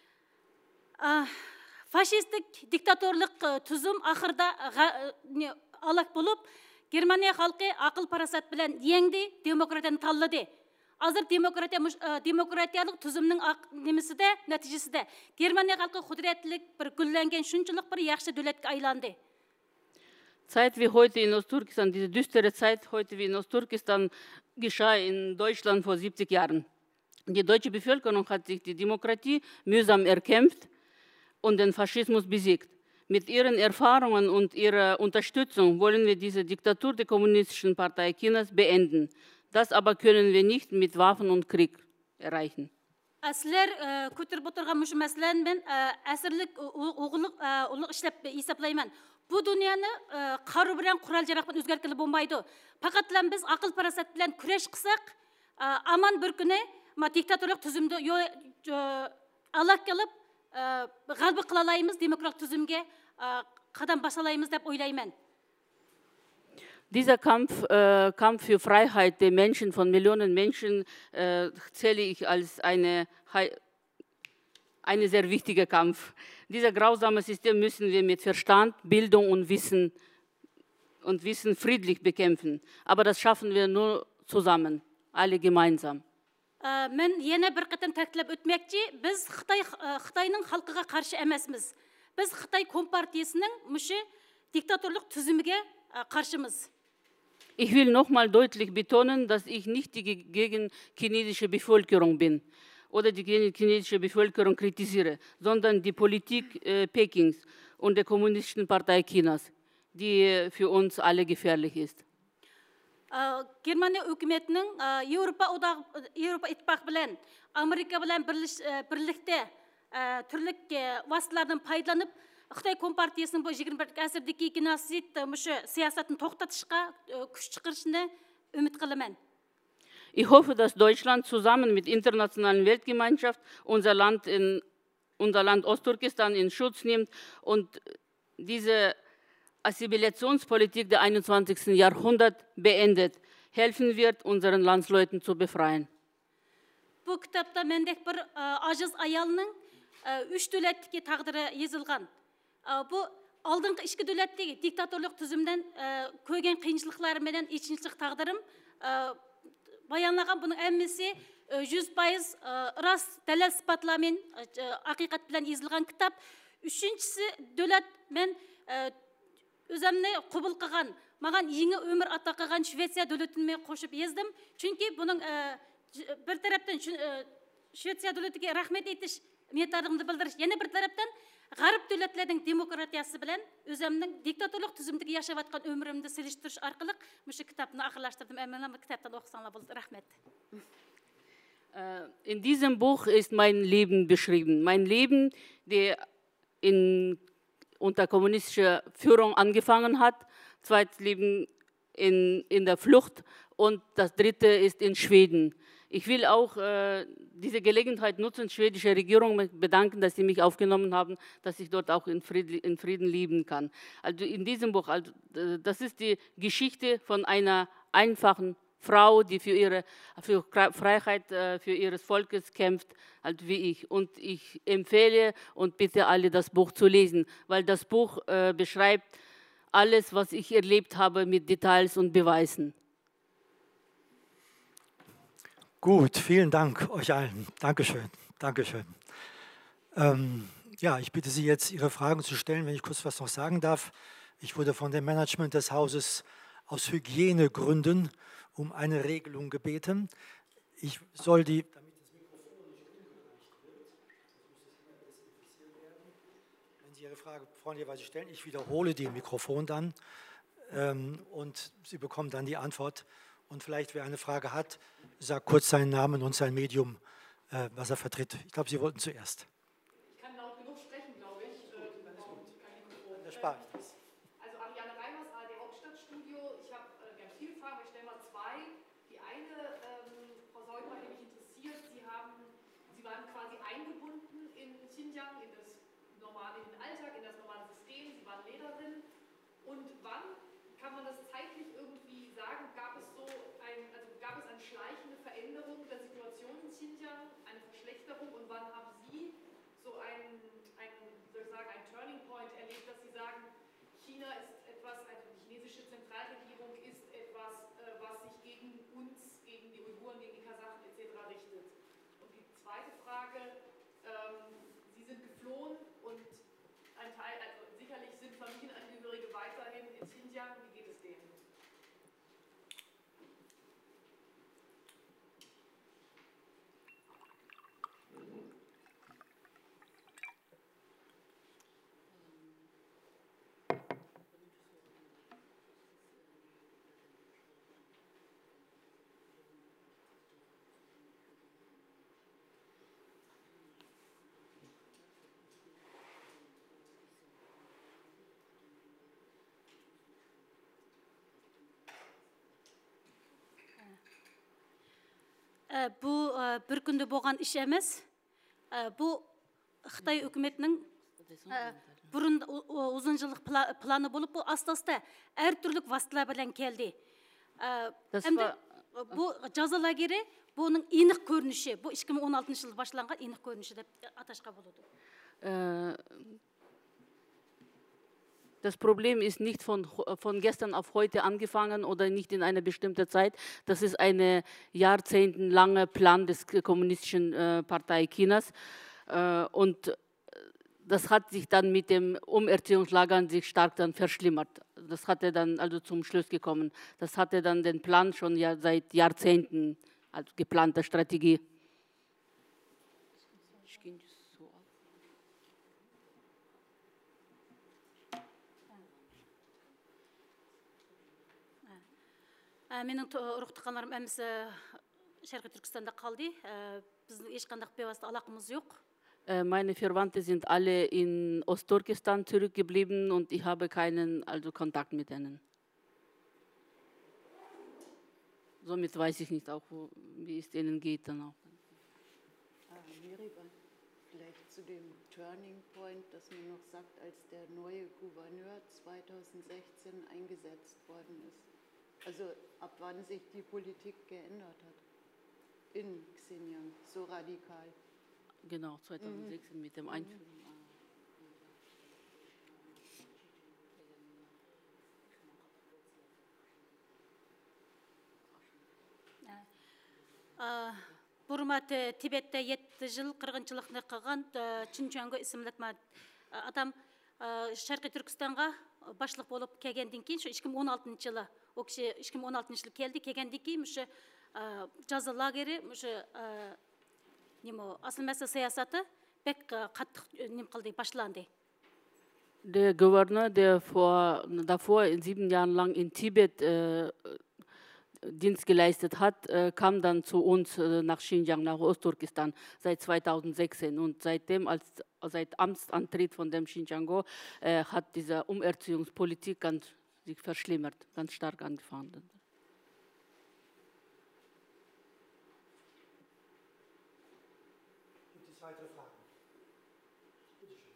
Фашистік диктаторлық түзім ақырда алақ болып, Германия халқы ақыл парасат білән еңді демократияны таллады. Азыр демократиялық түзімнің немесі де, нәтижесі де. Германия халқы құдіретлік бір гүлленген шүнчілік бір яқшы дөлетке айланды. Zeit wie heute in Ostturkestan, diese düstere Zeit heute wie in Ostturkestan geschah in Deutschland vor 70 Jahren. Die deutsche Bevölkerung hat sich die Demokratie mühsam erkämpft und den Faschismus besiegt. Mit ihren Erfahrungen und ihrer Unterstützung wollen wir diese Diktatur der Kommunistischen Partei Chinas beenden. Das aber können wir nicht mit Waffen und Krieg erreichen. Сілер көтеріп отырған мүші мәселен мен әсірлік ұлық ішлеп есеплеймін. Бұл дүнияны қару білен құрал жарақпен өзгерткілі болмайды. Пақатлан біз ақыл парасат білен күреш қысақ, аман бір күні диктаторлық түзімді алақ келіп, ғалбы қылалаймыз, демократ түзімге қадам басалаймыз деп ойлаймын. Dieser Kampf für Freiheit der Menschen, von Millionen Menschen, zähle ich als eine sehr wichtiger Kampf. Dieser grausame System müssen wir mit Verstand, Bildung und Wissen friedlich bekämpfen. Aber das schaffen wir nur zusammen, alle gemeinsam. мен yana bir qıtım тәкіліп өтмекчі, біз Қытайның халқыға қаршы әмәсіміз. Біз Қытай Компартиясының мүші diktatorluk tüzümüge karşımız. Ich will nochmal deutlich betonen, dass ich nicht gegen chinesische Bevölkerung bin oder die chinesische Bevölkerung kritisiere, sondern die Politik Pekings und der Kommunistischen Partei Chinas, die für uns alle gefährlich ist. Germaniya hükümetinin Avrupa İttifakı bilen, Amerika bilen birlikte türlük vasıtalardan paylanıp Xitay Kompartiyasının bu 21 asırdaki genosid siyasatını toxtatışqa küç çıkarışını ümit qılaman. Ich hoffe, dass Deutschland zusammen mit der internationalen Weltgemeinschaft unser Land Osttürkestan in Schutz nimmt und diese Assimilationspolitik des 21. Jahrhunderts beendet, helfen wird, unseren Landsleuten zu befreien. Bu kitapta mendek bir aciz ayalının 3 döletki taqdiri yazılgan. Bu aldığın işki döletteki diktatorluk tüzümden köygen kıyınçılıkları meden içinçlik taqdırım bayanlagan bunun emmesi 100% rast delal sıpatlamen hakikat bilen yazılgan kitap. Üçüncüsü dölet men özümne kubul qıgan, mağan yeni ömür ata qıgan Şvetsiya döletini qoşup yazdım. Çünkü bunun bir taraftan Şvetsiya döletine rahmet etiş minnettarlığımды bildiriş. Yana bir taraftan Garip devletlerдің demokratiyası bilen özümnün diktatorluk tüzümdeki yaşavatkan ömrümde siliştiriş arkalık müşü kitabını akıllaştırdım. Eminim kitaptan okusanlar buldu. Rahmet. In diesem Buch ist mein Leben beschrieben. Mein Leben, der unter kommunistischer Führung angefangen hat, zweites Leben in der Flucht und das dritte ist in Schweden. Ich will auch diese Gelegenheit nutzen, schwedische Regierung bedanken, dass sie mich aufgenommen haben, dass ich dort auch in Frieden leben kann. Also in diesem Buch, das ist die Geschichte von einer einfachen Frau, die für Freiheit für ihres Volkes kämpft, halt wie ich. Und ich empfehle und bitte alle, das Buch zu lesen, weil das Buch beschreibt alles, was ich erlebt habe mit Details und Beweisen. Gut, vielen Dank euch allen. Dankeschön. Dankeschön. Ja, ich bitte Sie jetzt, Ihre Fragen zu stellen, wenn ich kurz was noch sagen darf. Ich wurde von dem Management des Hauses aus Hygienegründen um eine Regelung gebeten. Ich soll die, damit das Mikrofon nicht umgereicht wird, muss es immer desinfiziert werden. Wenn Sie Ihre Frage freundlicherweise stellen, ich wiederhole die im Mikrofon dann und Sie bekommen dann die Antwort. Und vielleicht, wer eine Frage hat, sagt kurz seinen Namen und sein Medium, was er vertritt. Ich glaube, Sie wollten zuerst. Ich kann laut genug sprechen, glaube ich. Dann ist gut. Kein Mikrofon. Dann spare ich das. Also Ariane Reimers, ARD Hauptstadtstudio. Ich habe ganz viele Fragen, ich stelle mal zwei. Die eine, Frau Seugmann, die mich interessiert, Sie waren quasi eingebunden in Xinjiang, in den Alltag, in das normale System. Sie waren Lehrerin. Und wann kann man das zeitlich irgendwie sagen? Gab es eine schleichende Veränderung der Situation in Xinjiang, eine Verschlechterung? Und wann haben Sie so einen Turning Point erlebt, dass Sie sagen, China ist etwas, also die chinesische Zentralregierung ist etwas, was sich gegen uns, gegen die Uiguren, gegen die Kasachen etc. richtet? Und die zweite Frage, Sie sind geflohen und ein Teil, also sicherlich sind Familienangehörige weiterhin in Xinjiang. Wie geht es denen? Bu bir günde boğan iş emas. Bu Xitay hükümetinin uzun yıllık planı bulup bu asta-asta her türlük vasıtalar bilen geldi. Bu жаза лагері bunun iniq görünüşü, bu 2016 yılı başlanğan iniq görünüşü dep ataşqa buludu. Das Problem ist nicht von gestern auf heute angefangen oder nicht in einer bestimmten Zeit. Das ist ein jahrzehntelange Plan des Kommunistischen Partei Chinas. Und das hat sich dann mit dem Umerziehungslagern sich stark dann verschlimmert. Das hatte dann also zum Schluss gekommen. Das hatte dann den Plan schon seit Jahrzehnten, also geplante Strategie. Менің ұрықтыққанларым әмісі Шарқи Түркістанда қалды. Біздің ешқандақ бевасты алақымыз жоқ. Meine Verwandten sind alle in Ostturkestan zurückgeblieben und ich habe keinen Kontakt mit ihnen. Somit weiß ich nicht auch, wie es denen geht dann auch. Vielleicht zu dem Turning Point, dass man noch sagt, als der neue Gouverneur 2016 eingesetzt worden ist. Also ab wann sich die Politik geändert hat in Xinjiang, so radikal. Genau, 2016 mit dem Einführung. Бұрматы Тибетте 7 жыл қырғыншылықны қылған Чинчуанго исімлік адам Шарқи Түркістанға башлық болып келгенден кейін 2016 жылы о кіші 2016 жылы келді, келгенден кейін жаза лагері asıl mesele siyasatı pek kattık nem kaldı başlandı. Der Gouverneur, der davor 7 Jahren lang in Tibet Dienst geleistet hat, kam dann zu uns nach Xinjiang, nach Ostturkestan seit 2016 und seitdem, seit Amtsantritt von dem Xinjiango, hat diese Umerziehungspolitik sich verschlimmert, ganz stark angefangen. Weitere Fragen? Bitte schön.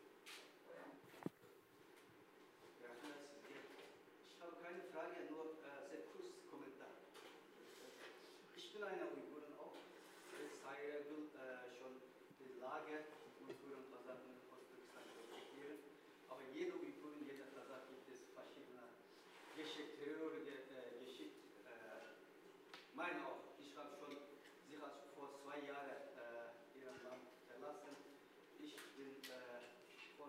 Ich habe keine Frage, nur sehr kurz Kommentar. Ich bin einer Uiguren auch. Ich will schon die Lage Uiguren und Kasachen in Osttürkestan reflektieren. Aber jeder Uiguren, jeder Kasach gibt es verschiedene Geschichte, Geschichte. Meine auch. Ich habe schon, sie hat vor 2 Jahren ihren Land verlassen. Ich bin von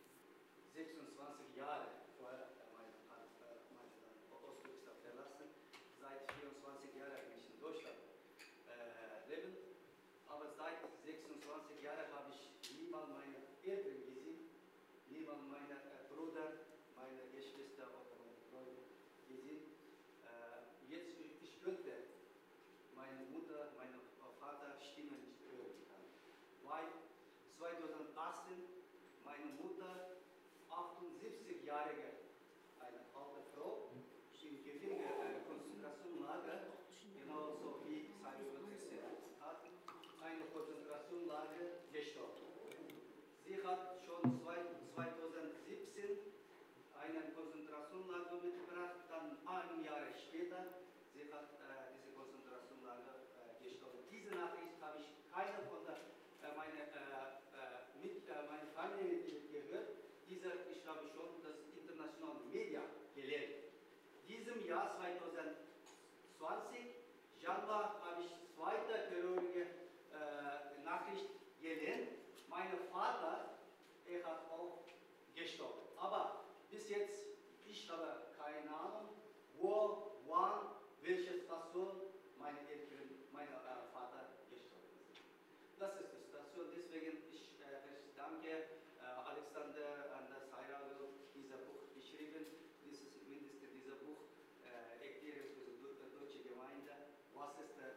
26 Jahren vorher mein Osttürkestan verlassen. Seit 24 Jahren bin ich in Deutschland leben. Aber seit 26 Jahren habe ich niemand meiner Eltern gesehen, niemand meiner Brüder, meine Geschwister oder meine Freunde gesehen. Jetzt ich könnte meine Mutter, meinen Vater Stimme nicht hören kann. Weil 2018 meine Mutter, 78-jährige, eine alte Frau, im Gefängnis, Konzentrationslager, genauso wie seine hatten, eine Konzentrationslager gestorben. Sie hat schon 2017 einen Konzentrationslager mitgebracht, dann 1 Jahr später, sie hat diese Konzentrationslager gestorben. Diese Nachricht habe ich keiner von meine Familie gehört. Ich habe schon das internationale Media gelernt. Diesem Jahr 2020, Januar, habe ich zweite traurige Nachricht gelernt. Mein Vater, hat auch gestorben. Aber bis jetzt, ich habe keine Ahnung, wo, wann, welche Station mein Vater gestorben ist. Das ist die Situation. Deswegen, ich danke Alexander und Saira, dieser Buch geschrieben. Dieses Buch erklärt für die deutsche Gemeinde, was ist die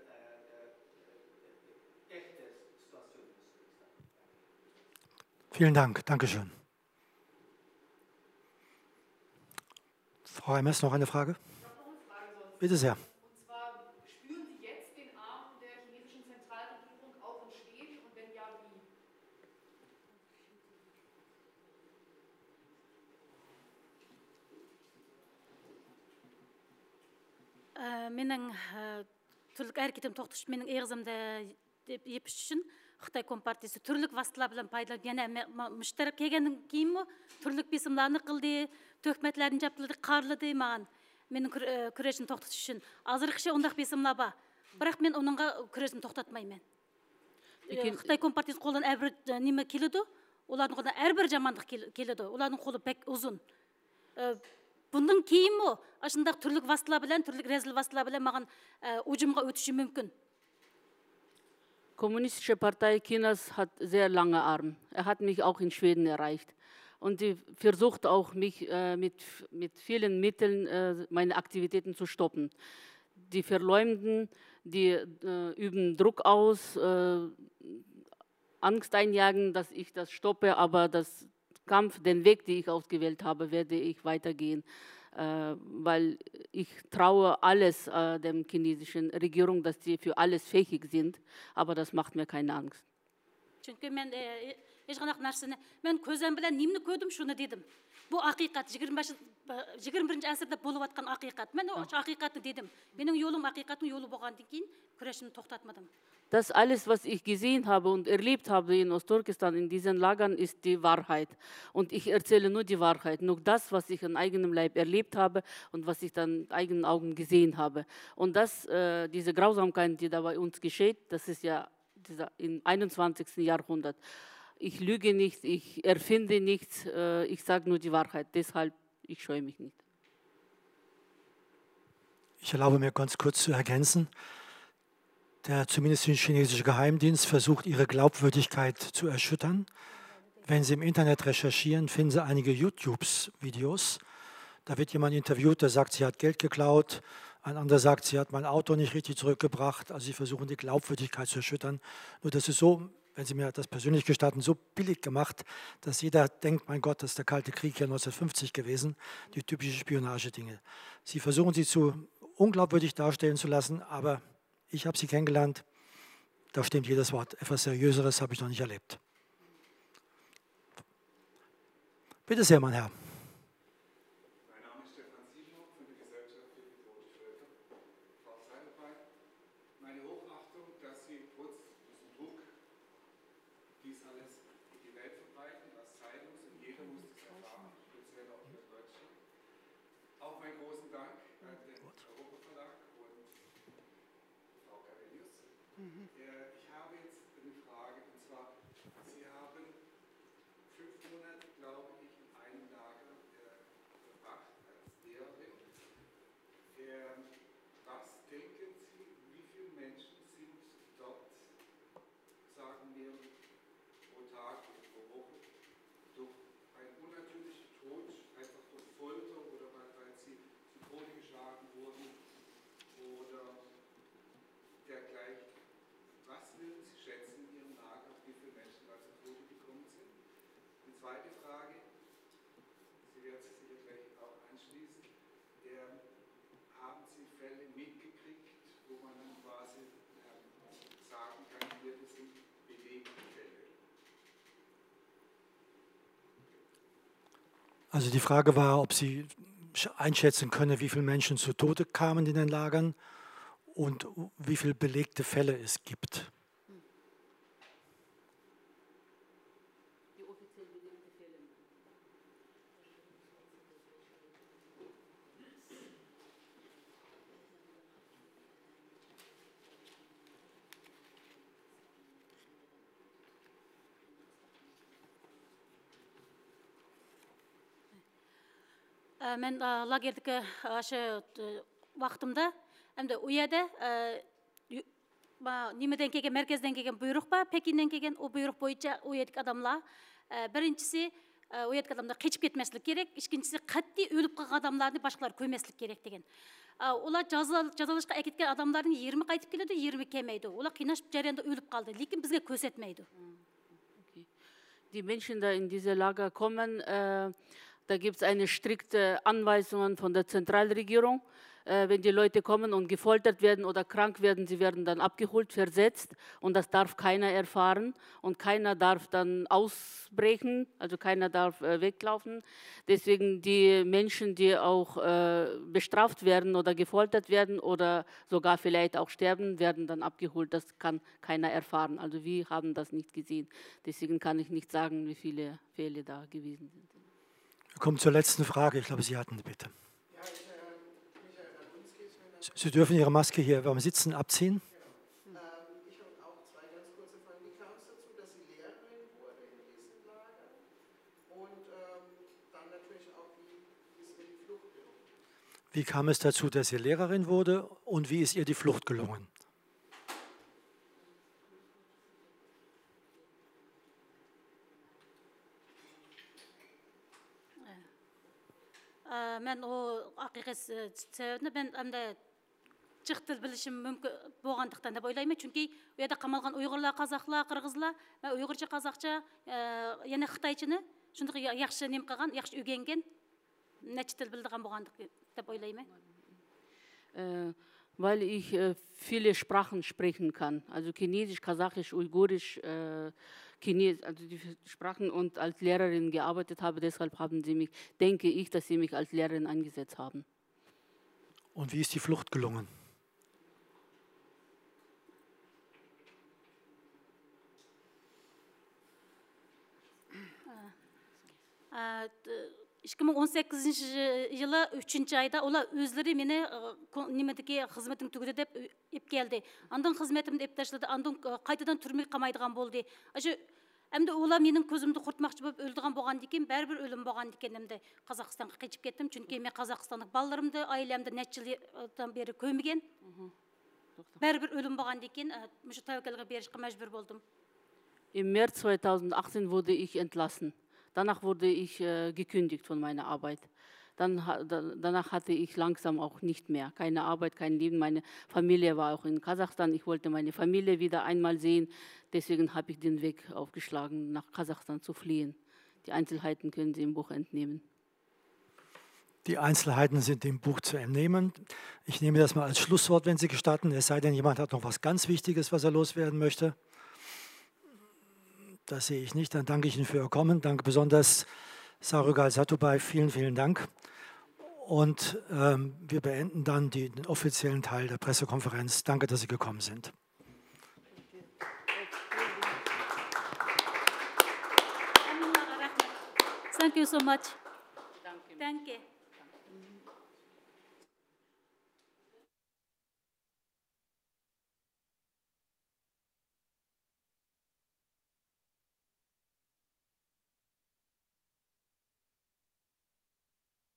echte Situation ist. Vielen Dank. Dankeschön. Frau Emmes, noch eine Frage? Ich habe noch eine Frage sonst. Bitte sehr. Und zwar, spüren Sie jetzt den Arm der chinesischen Zentralregierung auch in Schweden und wenn ja, wie? Менің түрлік әрекетім тоқтыш менің еғізімді епіш үшін Қытай Компартиясы түрлік васытылар білен пайдаланып, яна мүштәрі келгеннен кейін түрлік бесімларны қылды, төкметлерін жаптылды, қарлыды маған. Менің күрешін тоқтатыш үшін. Азырықшы ондақ бесімлар бар. Бірақ мен оныңға күрешін тоқтатмаймын. Қытай Компартиясы қолдан әрбір неме келеді, олардың қолдан әрбір жамандық келеді. Олардың қолы бәк ұзын. Бұның кейін мо, ашындақ түрлік васытылар білен, түрлік резіл васытылар білен маған ұжымға өтіші мүмкін. Kommunistische Partei Chinas hat sehr lange Arme. Hat mich auch in Schweden erreicht. Und sie versucht auch, mich mit vielen Mitteln meine Aktivitäten zu stoppen. Die verleumden, die üben Druck aus, Angst einjagen, dass ich das stoppe, aber das Kampf, den Weg, den ich ausgewählt habe, werde ich weitergehen, weil ich traue alles der chinesischen Regierung, dass sie für alles fähig sind, aber das macht mir keine Angst. Мен көзім білен немні көдім, шуны дедім. Бұл ақиқат, 21-ші әсірді болып атқан ақиқат. Мен ақиқатты дедім. Менің yolum ақиқаттың yolu болғандың кейін күрешімді тоқтатмадым. Das alles, was ich gesehen habe und erlebt habe in Ostturkestan, in diesen Lagern, ist die Wahrheit. Und ich erzähle nur die Wahrheit, nur das, was ich an eigenem Leib erlebt habe und was ich dann mit eigenen Augen gesehen habe. Und diese Grausamkeit, die da bei uns geschieht, das ist ja im 21. Jahrhundert. Ich lüge nicht, ich erfinde nichts, ich sage nur die Wahrheit. Deshalb, ich scheue mich nicht. Ich erlaube mir ganz kurz zu ergänzen. Der zumindest chinesische Geheimdienst versucht, ihre Glaubwürdigkeit zu erschüttern. Wenn Sie im Internet recherchieren, finden Sie einige YouTube-Videos. Da wird jemand interviewt, der sagt, sie hat Geld geklaut. Ein anderer sagt, sie hat mein Auto nicht richtig zurückgebracht. Also sie versuchen, die Glaubwürdigkeit zu erschüttern. Nur das ist so, wenn Sie mir das persönlich gestatten, so billig gemacht, dass jeder denkt, mein Gott, das ist der Kalte Krieg ja 1950 gewesen, die typische Spionagedinge. Sie versuchen, sie zu unglaubwürdig darstellen zu lassen, aber ich habe sie kennengelernt, da stimmt jedes Wort. Etwas Seriöseres habe ich noch nicht erlebt. Bitte sehr, mein Herr. Mein Name ist Stefan Siebnow von der Gesellschaft für die Toten Völker. Frau Seidelberg, meine Hochachtung, dass Sie trotz diesem Druck dies alles in die Welt verbreiten, als Zeitung, und jeder muss das erfahren, speziell auch in Deutschland. Auch meinen großen Dank an den Europa-Verlag und Frau Karelius. Ich habe jetzt eine Frage, und zwar, Sie haben 5 Monate, glaube ich, in einem Lager verbracht als Lehrerin. Was denken Sie, wie viele Menschen sind dort, sagen wir, pro Tag oder pro Woche, durch einen unnatürlichen Tod, einfach durch Folter oder weil sie zu Tode geschlagen wurden oder dergleichen? Was würden Sie schätzen in Ihrem Lager, wie viele Menschen da zu Tode gekommen sind? Die zweite Frage, Sie werden sich sicherlich auch anschließen, haben Sie Fälle mitgekriegt, wo man dann quasi sagen kann, hier das sind belegte Fälle? Also die Frage war, ob Sie einschätzen können, wie viele Menschen zu Tode kamen in den Lagern und wie viele belegte Fälle es gibt. Мен лагердегі ашы уақытымда, әмді ұяда немеден келген, меркезден келген бұйрық ба, Пекиннен келген, о бұйрық бойынша ұядық адамла. Біріншісі, ұядық адамдар қечіп кетмесілік керек, ішкіншісі қатты өліп қалған адамларды башқалар көмесілік керек деген. Олар жазалышқа әкеткен адамдардың 20 қайтып келеді, 20 келмейді. Олар қинаш жарияында өліп қалды, лекін бізге көрсетмейді. Die Menschen da in diese Lager kommen, da gibt es eine strikte Anweisungen von der Zentralregierung. wenn die Leute kommen und gefoltert werden oder krank werden, sie werden dann abgeholt, versetzt und das darf keiner erfahren und keiner darf dann ausbrechen, also keiner darf weglaufen. Deswegen die Menschen, die auch bestraft werden oder gefoltert werden oder sogar vielleicht auch sterben, werden dann abgeholt. Das kann keiner erfahren. Also wir haben das nicht gesehen. Deswegen kann ich nicht sagen, wie viele Fälle da gewesen sind. Wir kommen zur letzten Frage. Ich glaube, Sie hatten die Bitte. Sie dürfen Ihre Maske hier beim Sitzen abziehen. Ich habe auch zwei ganz kurze Fragen. Wie kam es dazu, dass sie Lehrerin wurde in diesem Lager? Und dann natürlich auch, wie ist ihr die Flucht gelungen? Wie kam es dazu, dass sie Lehrerin wurde und wie ist ihr die Flucht gelungen? Мен о акыйкат себебине мен андай чык тил билишим мүмкүн болгондуктан деп ойлойм. Чүнки у жерде камалган уйгурлар, казаклар, кыргызлар, мен уйгурча, казакча, яна кытайчаны шундый жакшы нем кылган, жакшы үйгөнген, нече тил билдирген болгондук деп ойлойм. Weil ich viele Sprachen sprechen kann, also Chinesisch, Kasachisch, Uigurisch, Chinesisch, also die Sprachen und als Lehrerin gearbeitet habe, deshalb haben sie mich, denke ich, dass sie mich als Lehrerin eingesetzt haben. Und wie ist die Flucht gelungen? Äh, 2018 жылы 3 айда олар өзлері мені немедеге қызметің түгіді деп еп келді. Андан қызметімді еп ташлады, андан қайтадан түрмеге қамайдыған болды. Әмді олар менің көзімді құртмақшы болып өлдіған болған екен, бәрібір өлім болған екен. Әмді Қазақстанға қечіп кеттім, чүнки мен қазақстандық балаларымды, айлемді нәтче жылдан бері көмеген. Бәрібір өлім болған екен, мүші тәуекелге берішке мәжбүр болдым. Im März 2018 wurde ich entlassen. Danach wurde ich gekündigt von meiner Arbeit. Danach hatte ich langsam auch nicht mehr. Keine Arbeit, kein Leben. Meine Familie war auch in Kasachstan. Ich wollte meine Familie wieder einmal sehen. Deswegen habe ich den Weg aufgeschlagen, nach Kasachstan zu fliehen. Die Einzelheiten können Sie im Buch entnehmen. Die Einzelheiten sind im Buch zu entnehmen. Ich nehme das mal als Schlusswort, wenn Sie gestatten. Es sei denn, jemand hat noch was ganz Wichtiges, was er loswerden möchte. Das sehe ich nicht. Dann danke ich Ihnen für Ihr Kommen. Danke besonders Sarügal Satubay. Vielen, vielen Dank. Und wir beenden dann den offiziellen Teil der Pressekonferenz. Danke, dass Sie gekommen sind. Thank you so much. Danke.